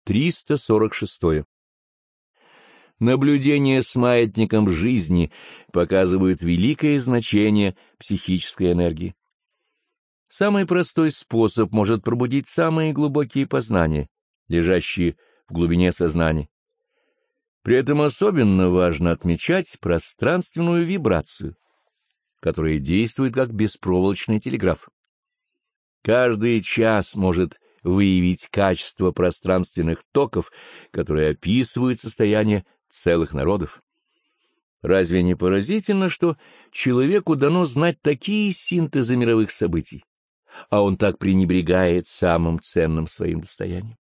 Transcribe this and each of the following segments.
346. Наблюдение с маятником жизни показывает великое значение психической энергии. Самый простой способ может пробудить самые глубокие познания, лежащие в глубине сознания. При этом особенно важно отмечать пространственную вибрацию, которая действует как беспроволочный телеграф. Каждый час может выявить качество пространственных токов, которые описывают состояние целых народов. Разве не поразительно, что человеку дано знать такие синтезы мировых событий, а он так пренебрегает самым ценным своим достоянием?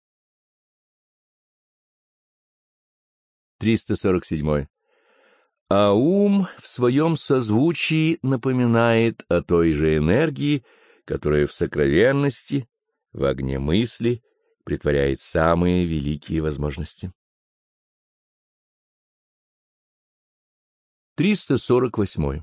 347. А ум в своем созвучии напоминает о той же энергии, которая в сокровенности, в огне мысли претворяет самые великие возможности. 348.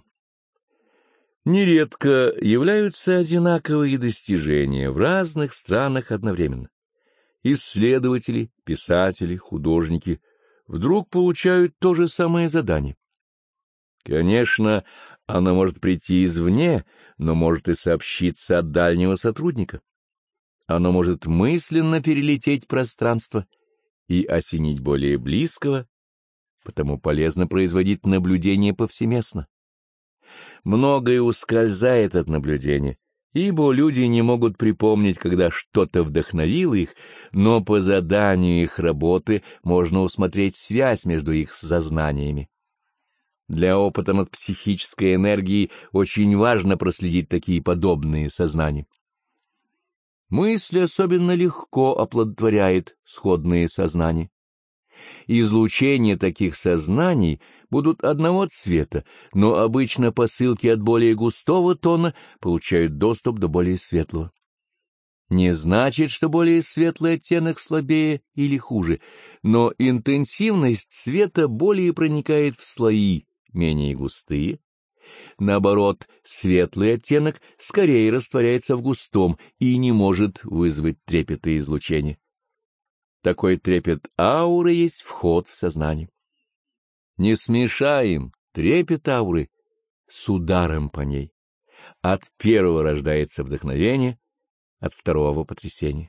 Нередко являются одинаковые достижения в разных странах одновременно. Исследователи, писатели, художники вдруг получают то же самое задание. Конечно, оно может прийти извне, но может и сообщиться от дальнего сотрудника. Оно может мысленно перелететь пространство и осенить более близкого, потому полезно производить наблюдение повсеместно. Многое ускользает от наблюдения, ибо люди не могут припомнить, когда что-то вдохновило их, но по заданию их работы можно усмотреть связь между их сознаниями. Для опыта над психической энергией очень важно проследить такие подобные сознания. Мысль особенно легко оплодотворяет сходные сознания. Излучения таких сознаний будут одного цвета, но обычно посылки от более густого тона получают доступ до более светлого. Не значит, что более светлый оттенок слабее или хуже, но интенсивность света более проникает в слои, менее густые. Наоборот, светлый оттенок скорее растворяется в густом и не может вызвать трепета излучения. Такой трепет ауры есть вход в сознание. Не смешаем трепет ауры с ударом по ней. От первого рождается вдохновение, от второго — потрясение.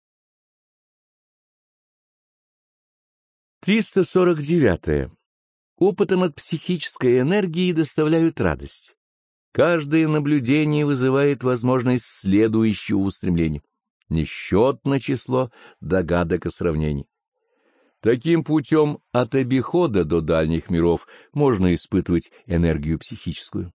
349. Опыты над психической энергией доставляют радость. Каждое наблюдение вызывает возможность следующего устремления. Несчетное число догадок и сравнений. Таким путем от обихода до дальних миров можно испытывать энергию психическую.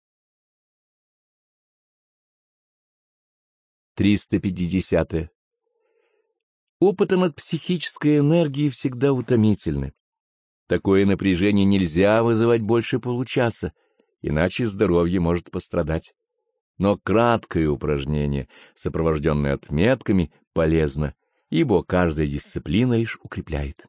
350. Опыты над психической энергией всегда утомительны. Такое напряжение нельзя вызывать больше получаса, иначе здоровье может пострадать. Но краткое упражнение, сопровожденное отметками, полезно, ибо каждая дисциплина лишь укрепляет.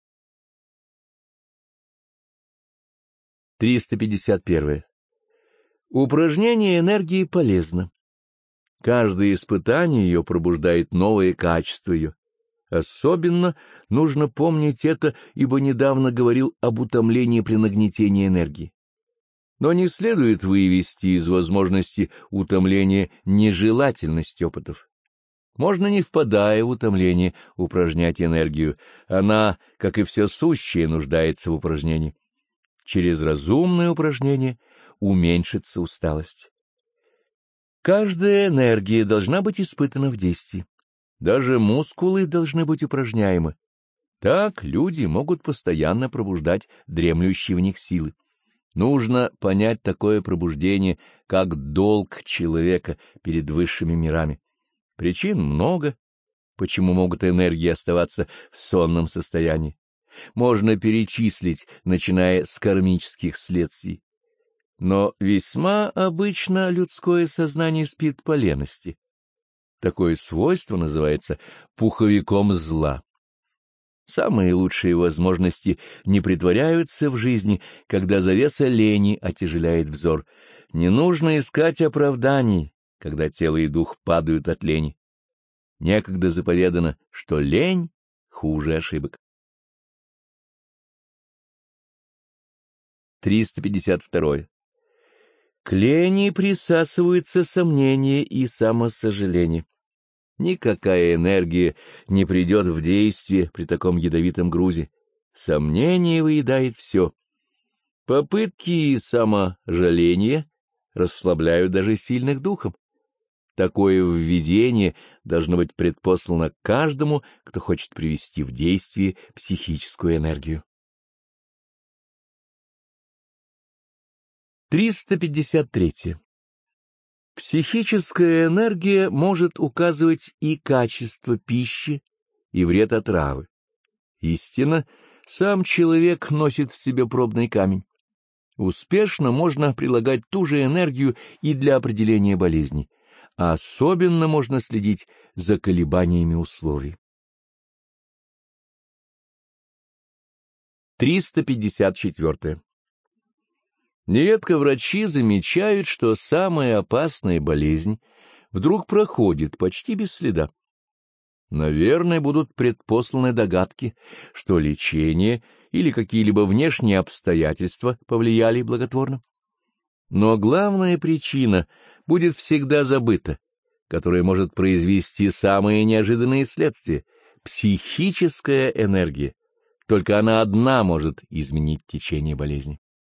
351. Упражнение энергии полезно. Каждое испытание ее пробуждает новые качества ее. Особенно нужно помнить это, ибо недавно говорил об утомлении при нагнетении энергии. Но не следует вывести из возможности утомления нежелательность опытов. Можно, не впадая в утомление, упражнять энергию. Она, как и все сущее, нуждается в упражнении. Через разумное упражнение уменьшится усталость. Каждая энергия должна быть испытана в действии. Даже мускулы должны быть упражняемы. Так люди могут постоянно пробуждать дремлющие в них силы. Нужно понять такое пробуждение как долг человека перед высшими мирами. Причин много, почему могут энергии оставаться в сонном состоянии. Можно перечислить, начиная с кармических следствий. Но весьма обычно людское сознание спит по лености. Такое свойство называется пуховиком зла. Самые лучшие возможности не претворяются в жизни, когда завеса лени отяжеляет взор. Не нужно искать оправданий, когда тело и дух падают от лени. Некогда заповедано, что лень хуже ошибок. 352. К лени присасываются сомнения и самосожаление. Никакая энергия не придет в действие при таком ядовитом грузе. Сомнение выедает все. Попытки и саможаление расслабляют даже сильных духом. Такое введение должно быть предпослано каждому, кто хочет привести в действие психическую энергию. 353. Психическая энергия может указывать и качество пищи, и вред отравы. Истинно, сам человек носит в себе пробный камень. Успешно можно прилагать ту же энергию и для определения болезней, а особенно можно следить за колебаниями условий. 354. Нередко врачи замечают, что самая опасная болезнь вдруг проходит почти без следа. Наверное, будут предпосланы догадки, что лечение или какие-либо внешние обстоятельства повлияли благотворно. Но главная причина будет всегда забыта, которая может произвести самые неожиданные следствия — психическая энергия. Только она одна может изменить течение болезни.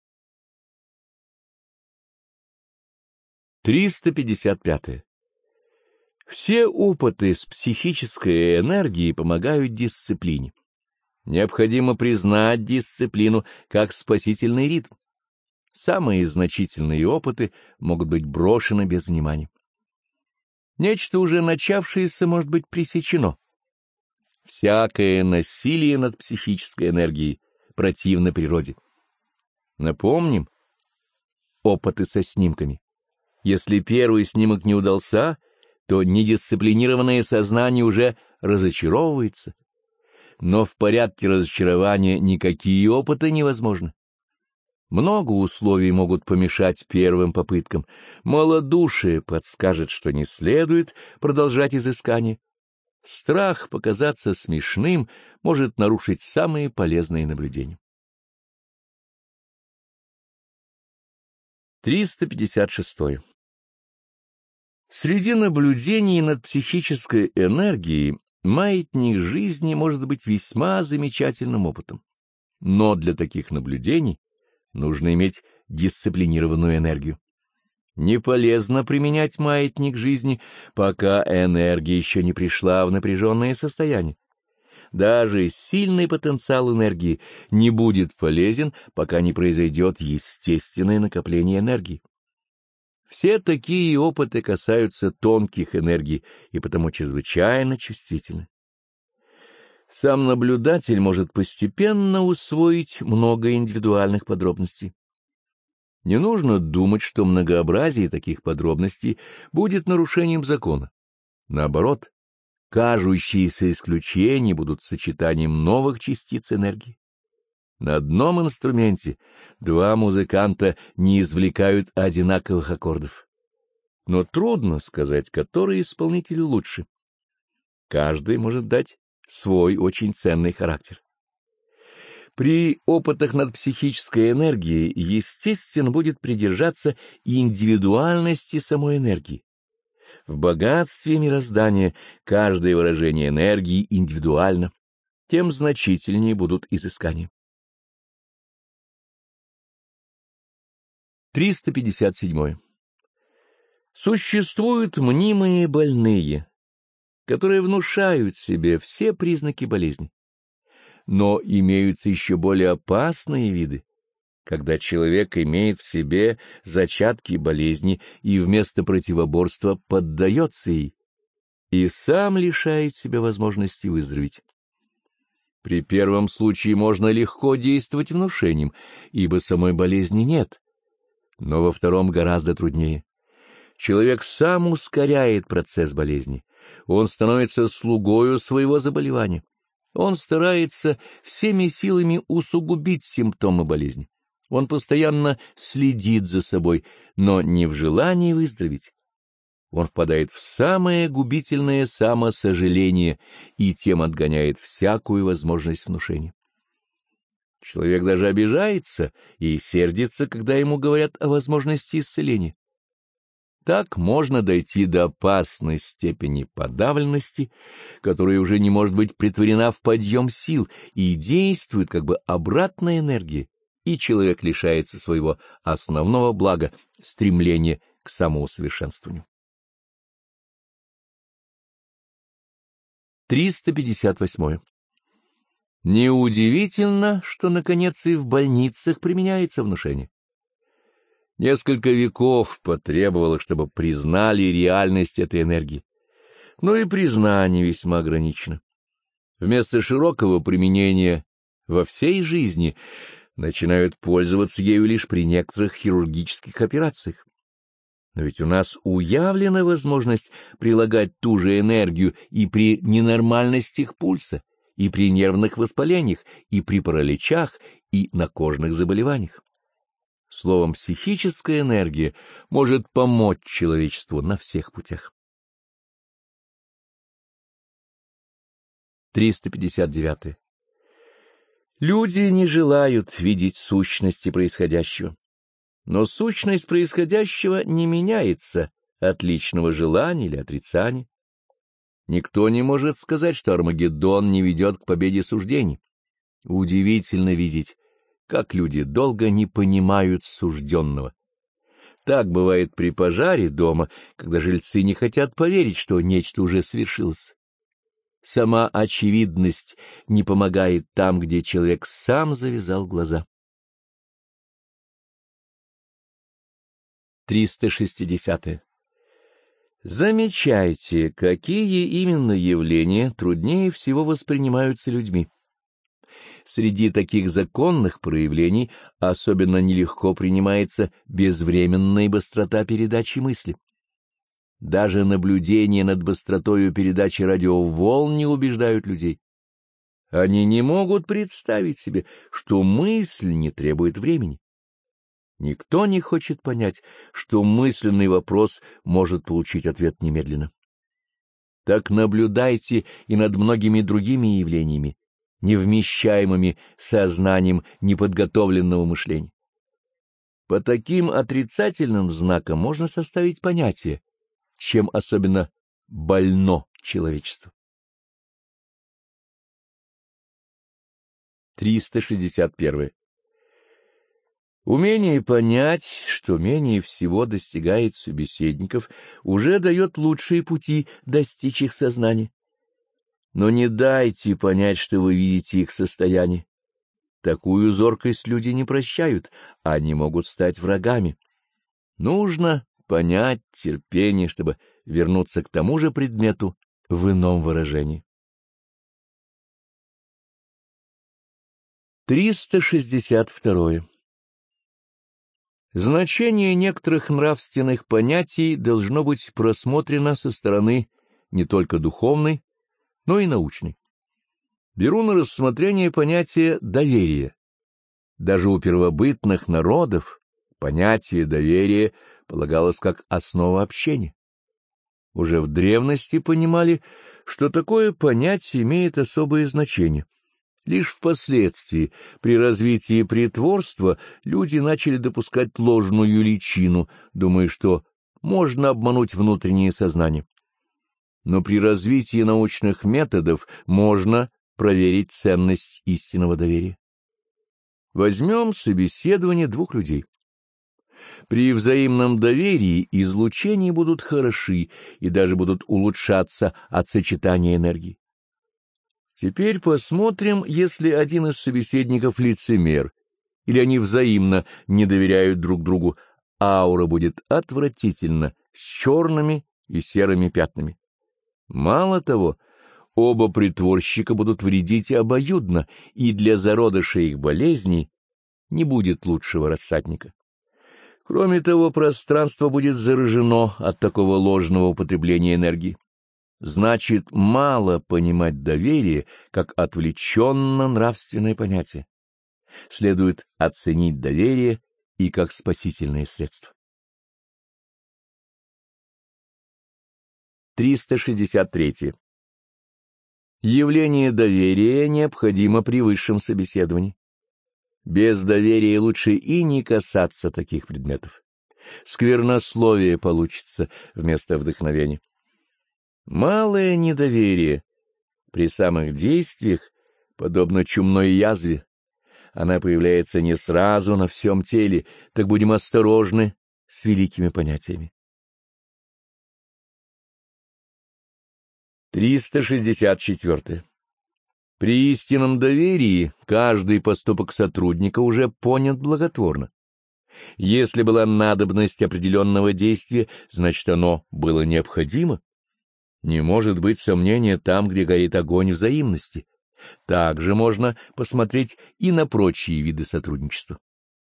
355. Все опыты с психической энергией помогают дисциплине. Необходимо признать дисциплину как спасительный ритм. Самые значительные опыты могут быть брошены без внимания. Нечто уже начавшееся может быть пресечено. Всякое насилие над психической энергией противно природе. Напомним опыты со снимками. Если первый снимок не удался, то недисциплинированное сознание уже разочаровывается. Но в порядке разочарования никакие опыты невозможны. Много условий могут помешать первым попыткам. Малодушие подскажет, что не следует продолжать изыскание. Страх показаться смешным может нарушить самые полезные наблюдения. 356. Среди наблюдений над психической энергией маятник жизни может быть весьма замечательным опытом. Но для таких наблюдений нужно иметь дисциплинированную энергию. Не полезно применять маятник жизни, пока энергия еще не пришла в напряженное состояние. Даже сильный потенциал энергии не будет полезен, пока не произойдет естественное накопление энергии. Все такие опыты касаются тонких энергий и потому чрезвычайно чувствительны. Сам наблюдатель может постепенно усвоить много индивидуальных подробностей. Не нужно думать, что многообразие таких подробностей будет нарушением закона. Наоборот, кажущиеся исключения будут сочетанием новых частиц энергии. На одном инструменте два музыканта не извлекают одинаковых аккордов. Но трудно сказать, который исполнитель лучше. Каждый может дать свой очень ценный характер. При опытах над психической энергией, естественно, будет придержаться индивидуальности самой энергии. В богатстве мироздания каждое выражение энергии индивидуально, тем значительнее будут изыскания. 357. Существуют мнимые больные, которые внушают себе все признаки болезни. Но имеются еще более опасные виды, когда человек имеет в себе зачатки болезни и вместо противоборства поддается ей, и сам лишает себя возможности выздороветь. При первом случае можно легко действовать внушением, ибо самой болезни нет, но во втором гораздо труднее. Человек сам ускоряет процесс болезни, он становится слугою своего заболевания, он старается всеми силами усугубить симптомы болезни, он постоянно следит за собой, но не в желании выздороветь. он впадает в самое губительное самосожаление и тем отгоняет всякую возможность внушения. Человек даже обижается и сердится, когда ему говорят о возможности исцеления. Так можно дойти до опасной степени подавленности, которая уже не может быть претворена в подъем сил и действует как бы обратная энергия, и человек лишается своего основного блага — стремления к самоусовершенствованию. 358. Неудивительно, что, наконец, и в больницах применяется внушение. Несколько веков потребовалось, чтобы признали реальность этой энергии. Но и признание весьма ограничено. Вместо широкого применения во всей жизни начинают пользоваться ею лишь при некоторых хирургических операциях. Но ведь у нас уявлена возможность прилагать ту же энергию и при ненормальностях пульса, и при нервных воспалениях, и при параличах, и на кожных заболеваниях. Словом, психическая энергия может помочь человечеству на всех путях. 359. Люди не желают видеть сущности происходящего. Но сущность происходящего не меняется от личного желания или отрицания. Никто не может сказать, что Армагеддон не ведет к победе суждений. Удивительно видеть, как люди долго не понимают сужденного. Так бывает при пожаре дома, когда жильцы не хотят поверить, что нечто уже свершилось. Сама очевидность не помогает там, где человек сам завязал глаза. 360. Замечайте, какие именно явления труднее всего воспринимаются людьми. Среди таких законных проявлений особенно нелегко принимается безвременная быстрота передачи мысли. Даже наблюдения над быстротою передачи радиоволн не убеждают людей. Они не могут представить себе, что мысль не требует времени. Никто не хочет понять, что мысленный вопрос может получить ответ немедленно. Так наблюдайте и над многими другими явлениями, невмещаемыми сознанием неподготовленного мышления. По таким отрицательным знакам можно составить понятие, чем особенно больно человечество. 361. Умение понять, что менее всего достигает собеседников, уже дает лучшие пути достичь их сознания. Но не дайте понять, что вы видите их состояние. Такую зоркость люди не прощают, они могут стать врагами. Нужно понять терпение, чтобы вернуться к тому же предмету в ином выражении. 362. Значение некоторых нравственных понятий должно быть просмотрено со стороны не только духовной, но и научной. Беру на рассмотрение понятие доверия. Даже у первобытных народов понятие доверия полагалось как основа общения. Уже в древности понимали, что такое понятие имеет особое значение. Лишь впоследствии, при развитии притворства, люди начали допускать ложную личину, думая, что можно обмануть внутреннее сознание. Но при развитии научных методов можно проверить ценность истинного доверия. Возьмем собеседование двух людей. При взаимном доверии излучения будут хороши и даже будут улучшаться от сочетания энергии. Теперь посмотрим, если один из собеседников лицемер, или они взаимно не доверяют друг другу, аура будет отвратительна, с черными и серыми пятнами. Мало того, оба притворщика будут вредить обоюдно, и для зародыша их болезней не будет лучшего рассадника. Кроме того, пространство будет заражено от такого ложного употребления энергии. Значит, мало понимать доверие как отвлеченно-нравственное понятие. Следует оценить доверие и как спасительное средство. 363. Явление доверия необходимо при высшем собеседовании. Без доверия лучше и не касаться таких предметов. Сквернословие получится вместо вдохновения. Малое недоверие при самых действиях подобно чумной язве. Она появляется не сразу на всем теле, так будем осторожны с великими понятиями. 364. При истинном доверии каждый поступок сотрудника уже понят благотворно. Если была надобность определенного действия, значит, оно было необходимо. Не может быть сомнения там, где горит огонь взаимности. Также можно посмотреть и на прочие виды сотрудничества.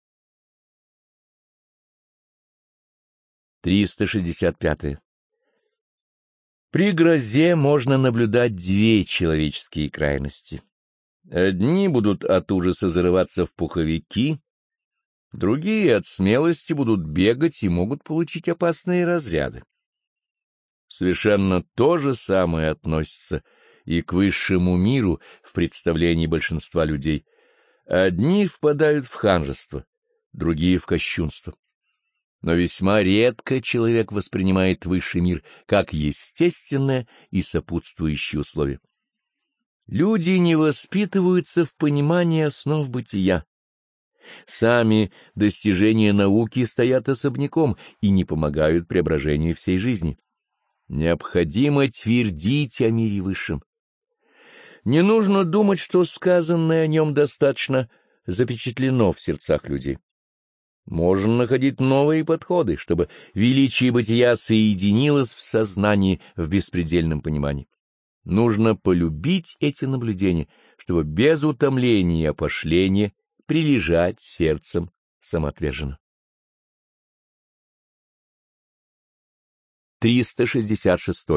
365. При грозе можно наблюдать две человеческие крайности. Одни будут от ужаса зарываться в пуховики, другие от смелости будут бегать и могут получить опасные разряды. Совершенно то же самое относится и к высшему миру в представлении большинства людей. Одни впадают в ханжество, другие — в кощунство. Но весьма редко человек воспринимает высший мир как естественное и сопутствующее условие. Люди не воспитываются в понимании основ бытия. Сами достижения науки стоят особняком и не помогают преображению всей жизни. Необходимо твердить о мире высшем. Не нужно думать, что сказанное о нем достаточно запечатлено в сердцах людей. Можно находить новые подходы, чтобы величие бытия соединилось в сознании в беспредельном понимании. Нужно полюбить эти наблюдения, чтобы без утомления и опошления прилежать сердцем самоотверженно. 366.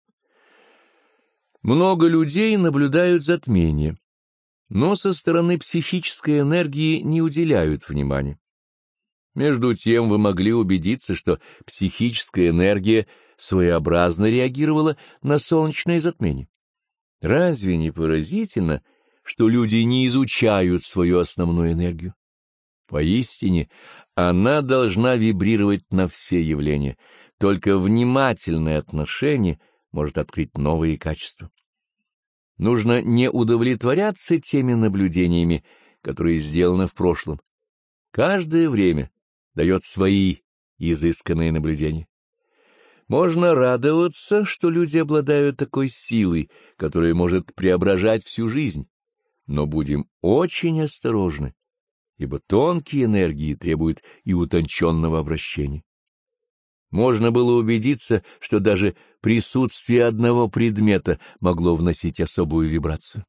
Много людей наблюдают затмение, но со стороны психической энергии не уделяют внимания. Между тем вы могли убедиться, что психическая энергия своеобразно реагировала на солнечное затмение. Разве не поразительно, что люди не изучают свою основную энергию? Поистине, она должна вибрировать на все явления, только внимательное отношение может открыть новые качества. Нужно не удовлетворяться теми наблюдениями, которые сделаны в прошлом. Каждое время дает свои изысканные наблюдения. Можно радоваться, что люди обладают такой силой, которая может преображать всю жизнь, но будем очень осторожны, ибо тонкие энергии требуют и утонченного обращения. Можно было убедиться, что даже присутствие одного предмета могло вносить особую вибрацию.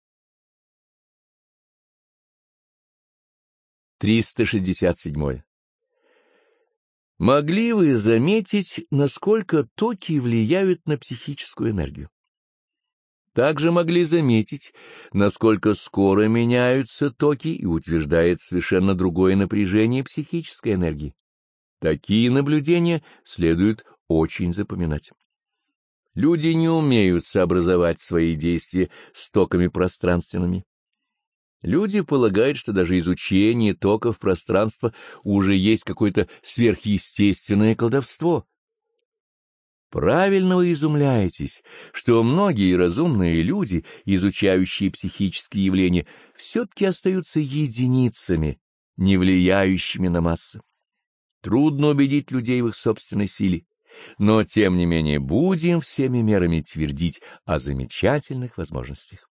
367. Могли вы заметить, насколько токи влияют на психическую энергию? Также могли заметить, насколько скоро меняются токи и утверждает совершенно другое напряжение психической энергии. Такие наблюдения следует очень запоминать. Люди не умеют сообразовать свои действия с токами пространственными. Люди полагают, что даже изучение токов пространства уже есть какое-то сверхъестественное колдовство. Правильно вы изумляетесь, что многие разумные люди, изучающие психические явления, все-таки остаются единицами, не влияющими на массы. Трудно убедить людей в их собственной силе, но, тем не менее, будем всеми мерами твердить о замечательных возможностях.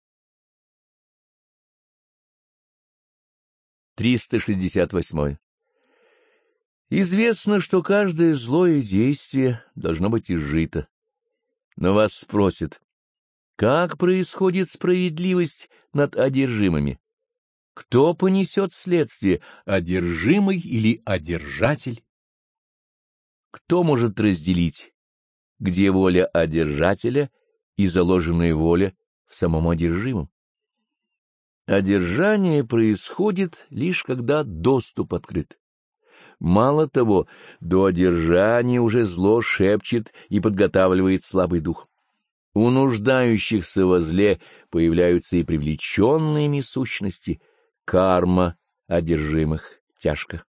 368. Известно, что каждое злое действие должно быть изжито. Но вас спросят, как происходит справедливость над одержимыми? Кто понесет следствие, одержимый или одержатель? Кто может разделить, где воля одержателя и заложенная воля в самом одержимом? Одержание происходит лишь когда доступ открыт. Мало того, до одержания уже зло шепчет и подготавливает слабый дух. У нуждающихся во зле появляются и привлеченные сущности, карма одержимых тяжко.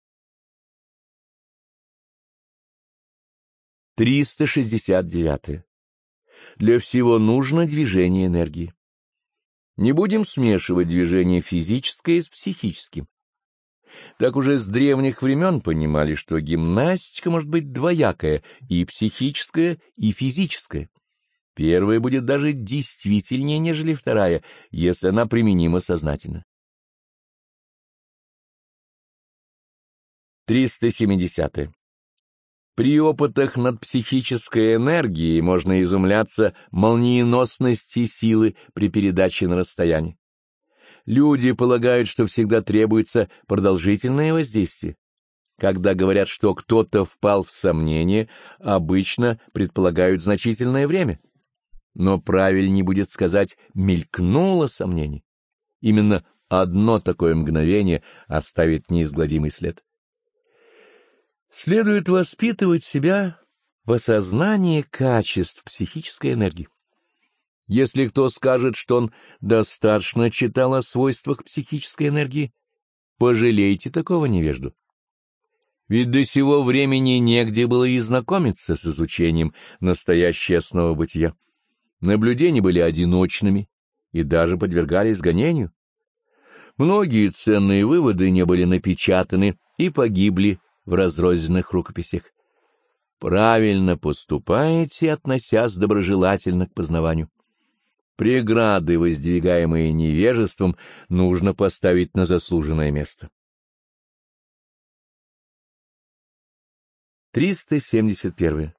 369. Для всего нужно движение энергии. Не будем смешивать движение физическое с психическим. Так уже с древних времен понимали, что гимнастика может быть двоякая, и психическая, и физическая. Первая будет даже действительнее, нежели вторая, если она применима сознательно. 370. При опытах над психической энергией можно изумляться молниеносности силы при передаче на расстояние. Люди полагают, что всегда требуется продолжительное воздействие. Когда говорят, что кто-то впал в сомнение, обычно предполагают значительное время. Но правильнее будет сказать «мелькнуло сомнение». Именно одно такое мгновение оставит неизгладимый след. Следует воспитывать себя в осознании качеств психической энергии. Если кто скажет, что он достаточно читал о свойствах психической энергии, пожалейте такого невежду. Ведь до сего времени негде было и знакомиться с изучением настоящей основы бытия. Наблюдения были одиночными и даже подвергались гонению. Многие ценные выводы не были напечатаны и погибли в разрозненных рукописях. Правильно поступаете, относясь доброжелательно к познаванию. Преграды, воздвигаемые невежеством, нужно поставить на заслуженное место. 371.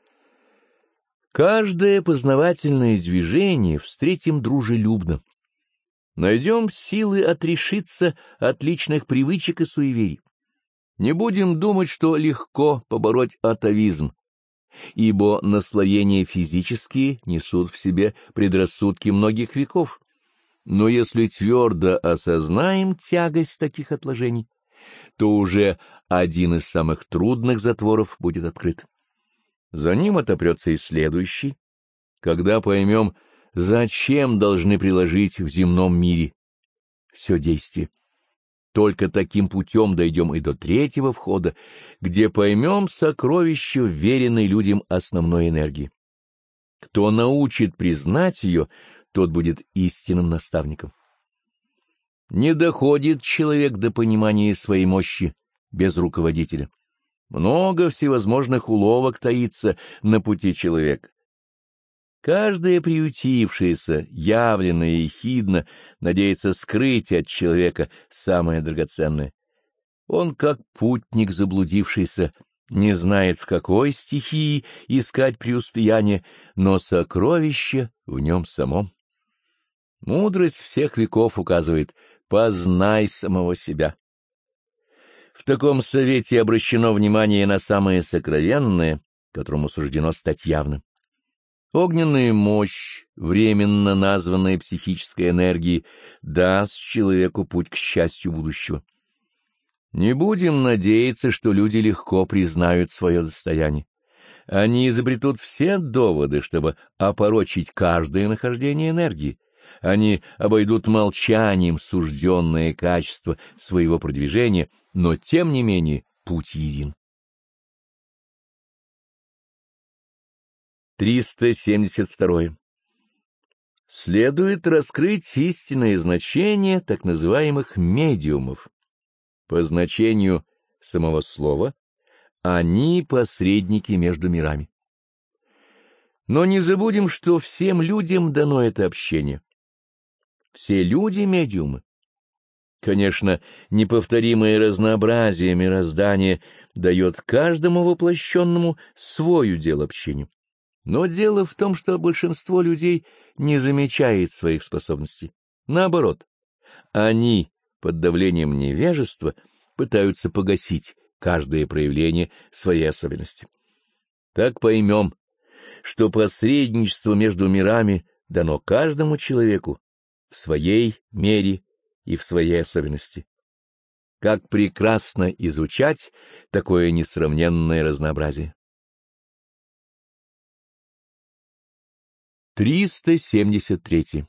Каждое познавательное движение встретим дружелюбно. Найдем силы отрешиться от личных привычек и суеверий. Не будем думать, что легко побороть атавизм, ибо наслоения физические несут в себе предрассудки многих веков. Но если твердо осознаем тягость таких отложений, то уже один из самых трудных затворов будет открыт. За ним отопрется и следующий, когда поймем, зачем должны приложить в земном мире все действие. Только таким путем дойдем и до третьего входа, где поймем сокровище вверенной людям основной энергии. Кто научит признать ее, тот будет истинным наставником. Не доходит человек до понимания своей мощи без руководителя. Много всевозможных уловок таится на пути человека. Каждое приютившееся, явленное и ехидно, надеется скрыть от человека самое драгоценное. Он, как путник заблудившийся, не знает, в какой стихии искать преуспеяние, но сокровище в нем самом. Мудрость всех веков указывает: познай самого себя. В таком совете обращено внимание на самое сокровенное, которому суждено стать явным. Огненная мощь, временно названная психической энергией, даст человеку путь к счастью будущего. Не будем надеяться, что люди легко признают свое достояние. Они изобретут все доводы, чтобы опорочить каждое нахождение энергии. Они обойдут молчанием сужденное качество своего продвижения, но тем не менее путь един. 372. Следует раскрыть истинное значение так называемых медиумов. По значению самого слова они посредники между мирами. Но не забудем, что всем людям дано это общение. Все люди — медиумы. Конечно, неповторимое разнообразие мироздания дает каждому воплощенному свой удел общению. Но дело в том, что большинство людей не замечает своих способностей. Наоборот, они под давлением невежества пытаются погасить каждое проявление своей особенности. Так поймем, что посредничество между мирами дано каждому человеку в своей мере и в своей особенности. Как прекрасно изучать такое несравненное разнообразие! 373.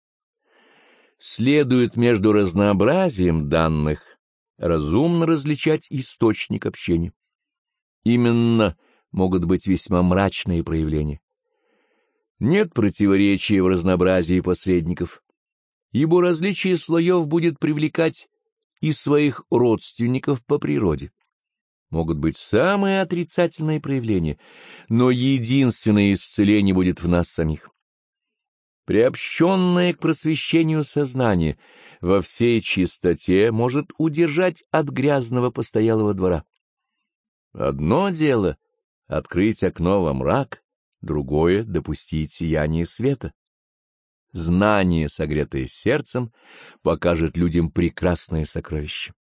Следует между разнообразием данных разумно различать источник общения. Именно могут быть весьма мрачные проявления. Нет противоречия в разнообразии посредников, ибо различие слоев будет привлекать и своих родственников по природе. Могут быть самые отрицательные проявления, но единственное исцеление будет в нас самих. Приобщенное к просвещению сознание во всей чистоте может удержать от грязного постоялого двора. Одно дело — открыть окно во мрак, другое — допустить сияние света. Знание, согретое сердцем, покажет людям прекрасное сокровище.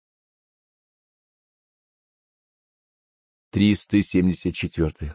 374.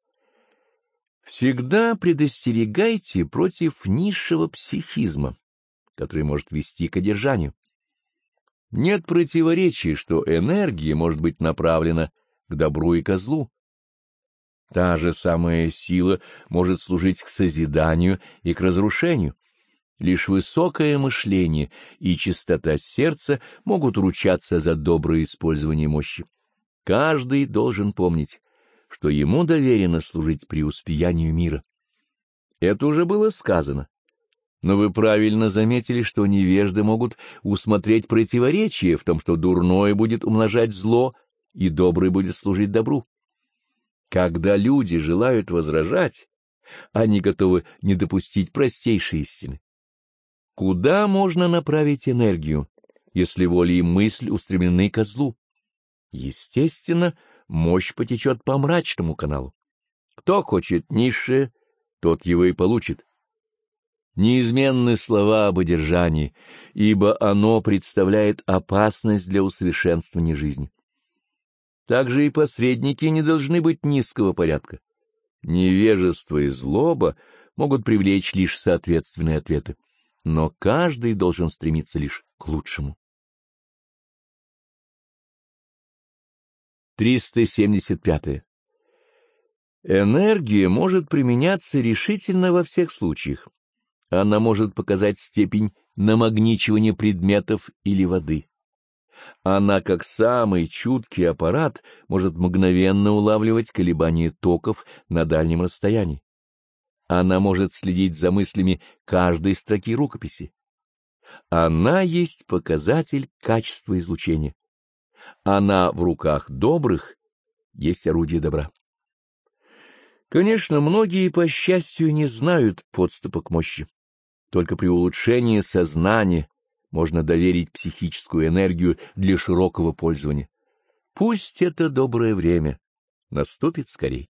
Всегда предостерегайте против низшего психизма, который может вести к одержанию. Нет противоречия, что энергия может быть направлена к добру и ко злу. Та же самая сила может служить к созиданию и к разрушению. Лишь высокое мышление и чистота сердца могут ручаться за доброе использование мощи. Каждый должен помнить, что ему доверено служить преуспеянию мира. Это уже было сказано. Но вы правильно заметили, что невежды могут усмотреть противоречие в том, что дурное будет умножать зло, и добрый будет служить добру. Когда люди желают возражать, они готовы не допустить простейшей истины. Куда можно направить энергию, если воля и мысль устремлены ко злу? Естественно, мощь потечет по мрачному каналу. Кто хочет низшее, тот его и получит. Неизменны слова об одержании, ибо оно представляет опасность для усовершенствования жизни. Также и посредники не должны быть низкого порядка. Невежество и злоба могут привлечь лишь соответственные ответы, но каждый должен стремиться лишь к лучшему. 375. Энергия может применяться решительно во всех случаях. Она может показать степень намагничивания предметов или воды. Она, как самый чуткий аппарат, может мгновенно улавливать колебания токов на дальнем расстоянии. Она может следить за мыслями каждой строки рукописи. Она есть показатель качества излучения. Она в руках добрых есть орудие добра. Конечно, многие, по счастью, не знают подступа к мощи. Только при улучшении сознания можно доверить психическую энергию для широкого пользования. Пусть это доброе время наступит скорей.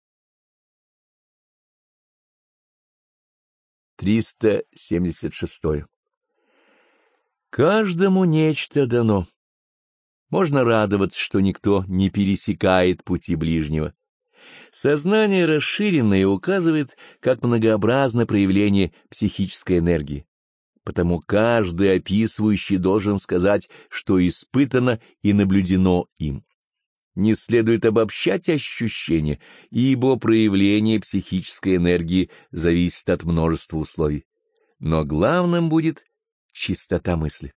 376. Каждому нечто дано. Можно радоваться, что никто не пересекает пути ближнего. Сознание расширенное указывает, как многообразно проявление психической энергии. Потому каждый описывающий должен сказать, что испытано и наблюдено им. Не следует обобщать ощущения, ибо проявление психической энергии зависит от множества условий. Но главным будет чистота мысли.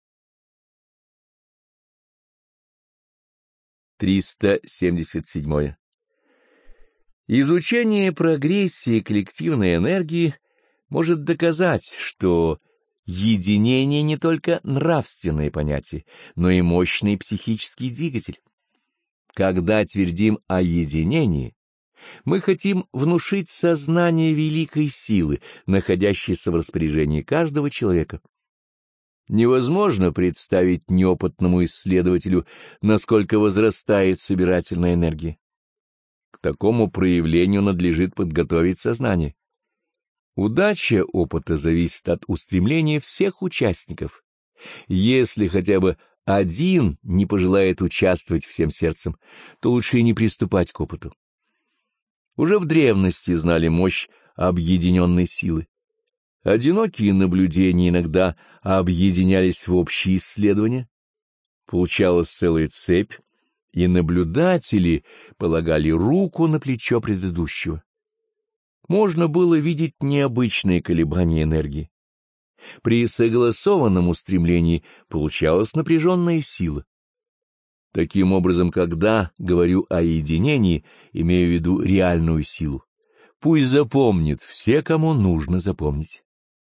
377. Изучение прогрессии коллективной энергии может доказать, что единение не только нравственное понятие, но и мощный психический двигатель. Когда твердим о единении, мы хотим внушить сознание великой силы, находящейся в распоряжении каждого человека. Невозможно представить неопытному исследователю, насколько возрастает собирательная энергия. К такому проявлению надлежит подготовить сознание. Удача опыта зависит от устремления всех участников. Если хотя бы один не пожелает участвовать всем сердцем, то лучше и не приступать к опыту. Уже в древности знали мощь объединенной силы. Одинокие наблюдения иногда объединялись в общие исследования. Получалась целая цепь, и наблюдатели полагали руку на плечо предыдущего. можно было видеть необычные колебания энергии. При согласованном устремлении получалась напряженная сила. Таким образом, когда говорю о единении, имею в виду реальную силу. Пусть запомнит все, кому нужно запомнить.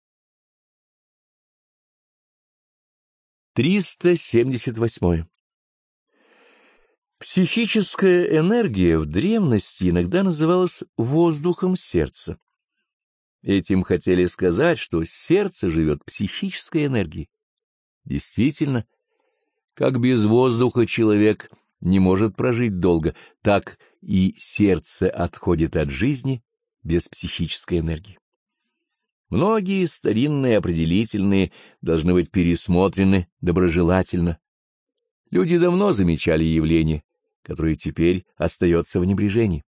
378. Психическая энергия в древности иногда называлась воздухом сердца. Этим хотели сказать, что сердце живет психической энергией. Действительно, как без воздуха человек не может прожить долго, так и сердце отходит от жизни без психической энергии. Многие старинные определительные должны быть пересмотрены доброжелательно. Люди давно замечали явление, которое теперь остается в небрежении.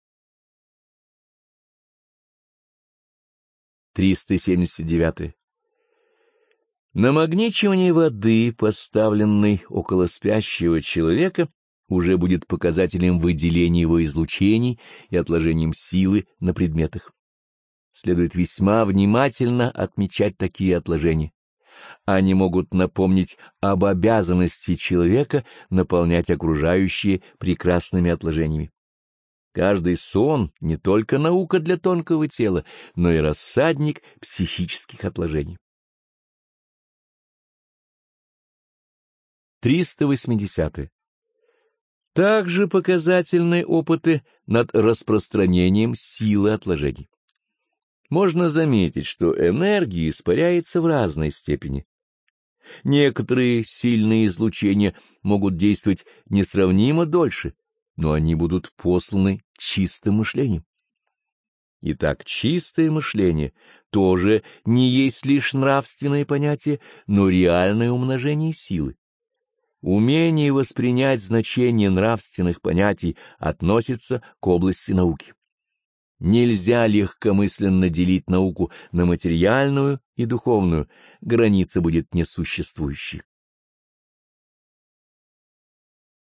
379. Намагничивание воды, поставленной около спящего человека, уже будет показателем выделения его излучений и отложением силы на предметах. Следует весьма внимательно отмечать такие отложения. Они могут напомнить об обязанности человека наполнять окружающие прекрасными отложениями. Каждый сон — не только наука для тонкого тела, но и рассадник психических отложений. 380. Также показательны опыты над распространением силы отложений. Можно заметить, что энергия испаряется в разной степени. Некоторые сильные излучения могут действовать несравнимо дольше, но они будут посланы чистым мышлением. Итак, чистое мышление тоже не есть лишь нравственное понятие, но реальное умножение силы. Умение воспринять значение нравственных понятий относится к области науки. Нельзя легкомысленно делить науку на материальную и духовную, граница будет несуществующей.